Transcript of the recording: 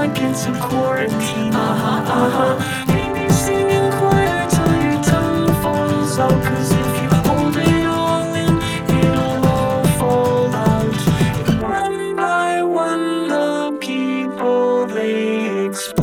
like it's a quarantine. Maybe singing quiet till your tongue falls out. 'Cause if you hold it all in, it'll all fall out. And one by one the people they explode.